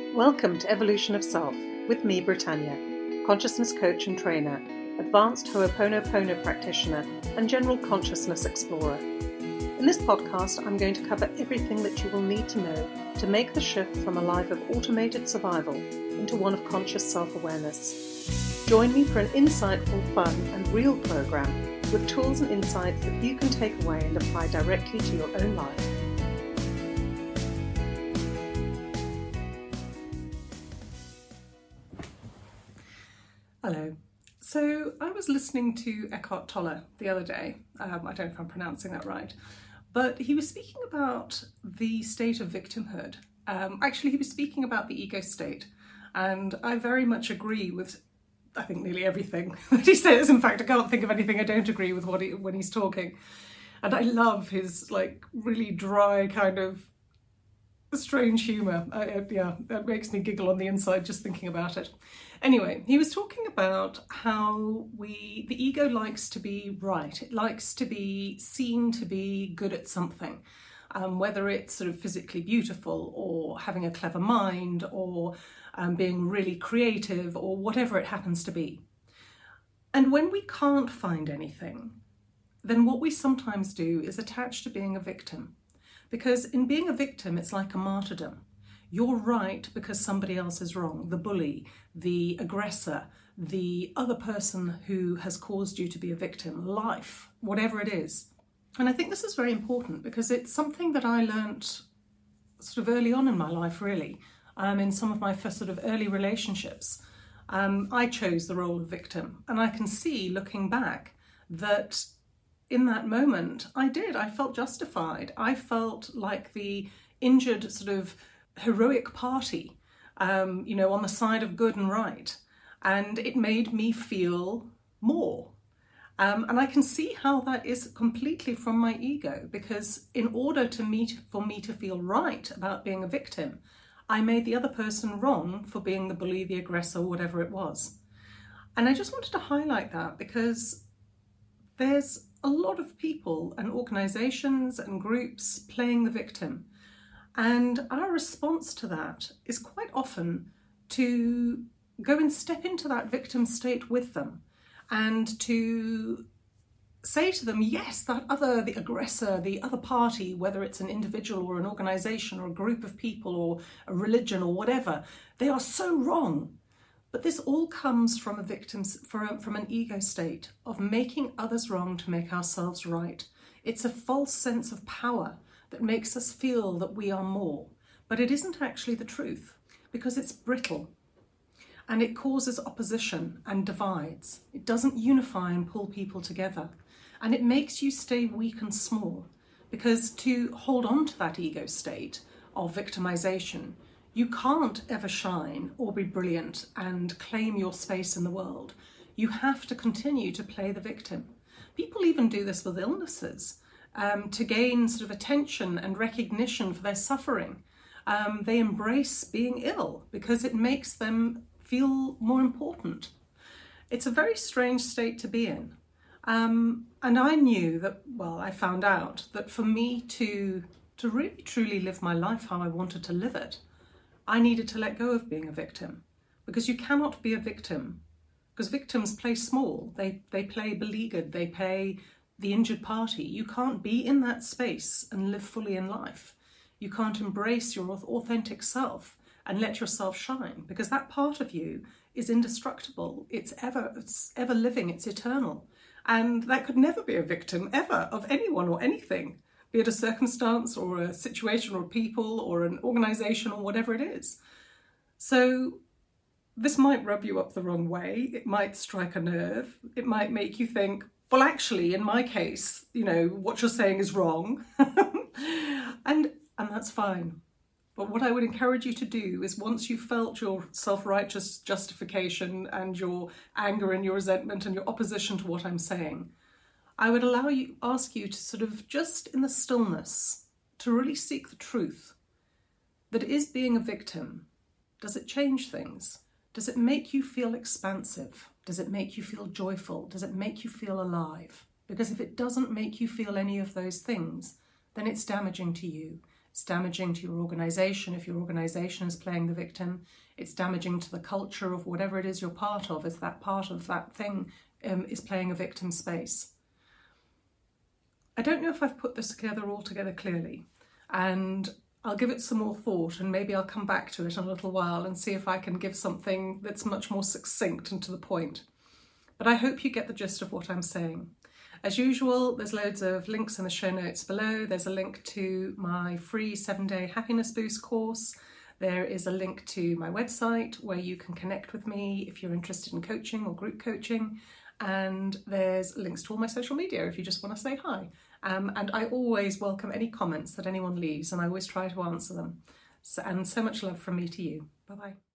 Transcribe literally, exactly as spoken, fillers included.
Welcome to Evolution of Self with me, Britannia, consciousness coach and trainer, advanced Ho'oponopono practitioner, and general consciousness explorer. In this podcast, I'm going to cover everything that you will need to know to make the shift from a life of automated survival into one of conscious self-awareness. Join me for an insightful, fun, and real program with tools and insights that you can take away and apply directly to your own life. Hello. So I was listening to Eckhart Tolle the other day. Um, I don't know if I'm pronouncing that right, but he was speaking about the state of victimhood. Um, actually, he was speaking about the ego state, and I very much agree with, I think, nearly everything that he says. In fact, I can't think of anything I don't agree with what he, when he's talking. And I love his like really dry kind of strange humour. I, yeah, that makes me giggle on the inside just thinking about it. Anyway, he was talking about how we, the ego likes to be right. It likes to be seen to be good at something, um, whether it's sort of physically beautiful or having a clever mind or um, being really creative or whatever it happens to be. And when we can't find anything, then what we sometimes do is attach to being a victim. Because in being a victim, it's like a martyrdom. You're right because somebody else is wrong. The bully, the aggressor, the other person who has caused you to be a victim, life, whatever it is. And I think this is very important because it's something that I learnt sort of early on in my life, really, um, in some of my first sort of early relationships. Um, I chose the role of victim, and I can see, looking back, that in that moment, I did. I felt justified. I felt like the injured sort of heroic party, um, you know, on the side of good and right. And it made me feel more. Um, and I can see how that is completely from my ego, because in order to meet, for me to feel right about being a victim, I made the other person wrong for being the bully, the aggressor, whatever it was. And I just wanted to highlight that because there's a lot of people and organisations and groups playing the victim. And our response to that is quite often to go and step into that victim state with them and to say to them, yes, that other, the aggressor, the other party, whether it's an individual or an organisation or a group of people or a religion or whatever, they are so wrong. But this all comes from a victim's, from an ego state of making others wrong to make ourselves right. It's a false sense of power that makes us feel that we are more. But it isn't actually the truth, because it's brittle and it causes opposition and divides. It doesn't unify and pull people together. And it makes you stay weak and small, because to hold on to that ego state of victimization, you can't ever shine or be brilliant and claim your space in the world. You have to continue to play the victim. People even do this with illnesses. Um, to gain sort of attention and recognition for their suffering. Um, they embrace being ill because it makes them feel more important. It's a very strange state to be in. Um, and I knew that, well, I found out that for me to, to really truly live my life how I wanted to live it, I needed to let go of being a victim. Because you cannot be a victim. Because victims play small. They, they play beleaguered. They play the injured party. You can't be in that space and live fully in life. You can't embrace your authentic self and let yourself shine, because that part of you is indestructible. It's ever, it's ever living, it's eternal. And that could never be a victim, ever, of anyone or anything, be it a circumstance or a situation or people or an organisation or whatever it is. So this might rub you up the wrong way. It might strike a nerve. It might make you think, well, actually, in my case, you know, what you're saying is wrong. and and that's fine. But what I would encourage you to do is, once you've felt your self-righteous justification and your anger and your resentment and your opposition to what I'm saying, I would allow you, ask you to sort of just in the stillness, to really seek the truth. That is being a victim. Does it change things? Does it make you feel expansive? Does it make you feel joyful? Does it make you feel alive? Because if it doesn't make you feel any of those things, then it's damaging to you It's damaging to your organisation if your organisation is playing the victim. It's damaging to the culture of whatever it is you're part of, if that part of that thing um, is playing a victim space. I don't know if I've put this together all together clearly, and I'll give it some more thought, and maybe I'll come back to it in a little while and see if I can give something that's much more succinct and to the point. But I hope you get the gist of what I'm saying. As usual, there's loads of links in the show notes below. There's a link to my free seven-day happiness boost course. There is a link to my website where you can connect with me if you're interested in coaching or group coaching. And there's links to all my social media if you just want to say hi. Um, and I always welcome any comments that anyone leaves, and I always try to answer them. So, and so much love from me to you. Bye-bye.